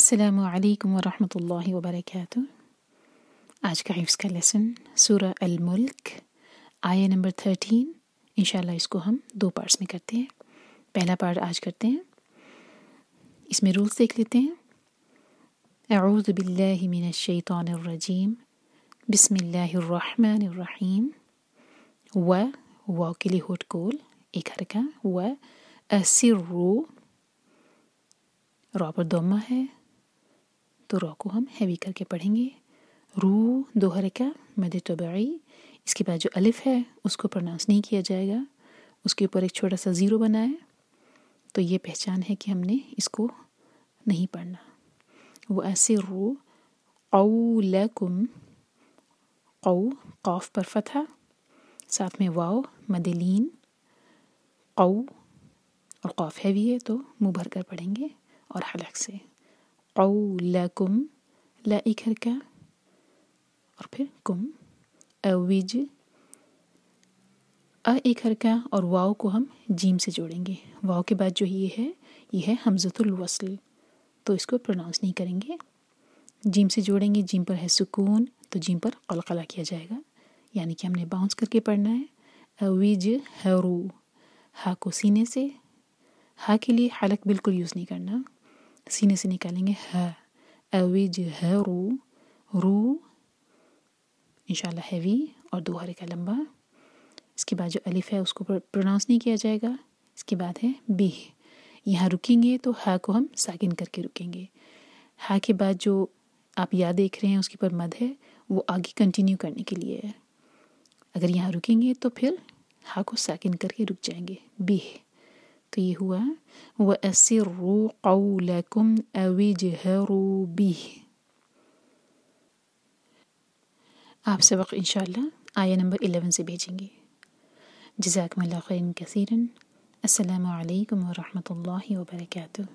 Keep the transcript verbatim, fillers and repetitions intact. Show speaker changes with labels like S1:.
S1: السلام علیکم ورحمۃ اللہ وبرکاتہ۔ آج کا حفظ کا لیسن سورہ الملک آیہ نمبر تھرٹین، انشاءاللہ اس کو ہم دو پارٹس میں کرتے ہیں۔ پہلا پارٹ آج کرتے ہیں، اس میں رولز دیکھ لیتے ہیں۔ اعوذ باللہ من الشیطان الرجیم، بسم اللہ الرحمن الرحیم۔ و واو کے لیے ہوٹ کول ایک حرکہ، و اسرو را پر دومہ ہے تو را کو ہم ہیوی کر کے پڑھیں گے۔ رو دو حرکہ مد طبعی، اس کے بعد جو الف ہے اس کو پروناؤنس نہیں کیا جائے گا، اس کے اوپر ایک چھوٹا سا زیرو بنا ہے تو یہ پہچان ہے کہ ہم نے اس کو نہیں پڑھنا۔ وَأَسِرُّوا قَوْلَكُمْ، قو قاف پر فتحہ، ساتھ میں واو مد لین، قو اور قاف ہیوی ہے تو منہ بھر کر پڑھیں گے اور حلق سے۔ قَوْلَكُمْ لا ایک حرکہ اور پھر کم، اوج ا ایک حرکہ اور واو کو ہم جیم سے جوڑیں گے۔ واو کے بعد جو یہ ہے یہ ہے حمزۃ الوصل، تو اس کو پروناؤنس نہیں کریں گے، جیم سے جوڑیں گے۔ جیم پر ہے سکون تو جیم پر قلقلہ کیا جائے گا، یعنی کہ ہم نے باؤنس کر کے پڑھنا ہے۔ اوج ہرو، ہا کو سینے سے، ہا کے لیے حلق بالکل یوز نہیں کرنا، سینے سے نکالیں گے ہا۔ اوج ہرو، رو انشاءاللہ ہیوی اور دو حرکہ لمبا۔ اس کے بعد جو الف ہے اس کو پروناؤنس نہیں کیا جائے گا۔ اس کے بعد ہے بہ، یہاں رکیں گے تو ہا کو ہم ساکن کر کے رکیں گے۔ ہا کے بعد جو آپ یا دیکھ رہے ہیں اس کے پر مد ہے، وہ آگے کنٹینیو کرنے کے لیے ہے۔ اگر یہاں رکیں گے تو پھر ہا کو ساکن کر کے رک جائیں گے، بہ۔ تو یہ ہوا وَأَسِرُّوا قَوْلَكُمْ أَوِ اجْهَرُوا بِهِ۔ آپ سبق انشاءاللہ آیہ نمبر الیون سے بھیجیں گے۔ جزاکم اللہ خیرا کثیرا۔ السلام علیکم ورحمۃ اللہ وبرکاتہ۔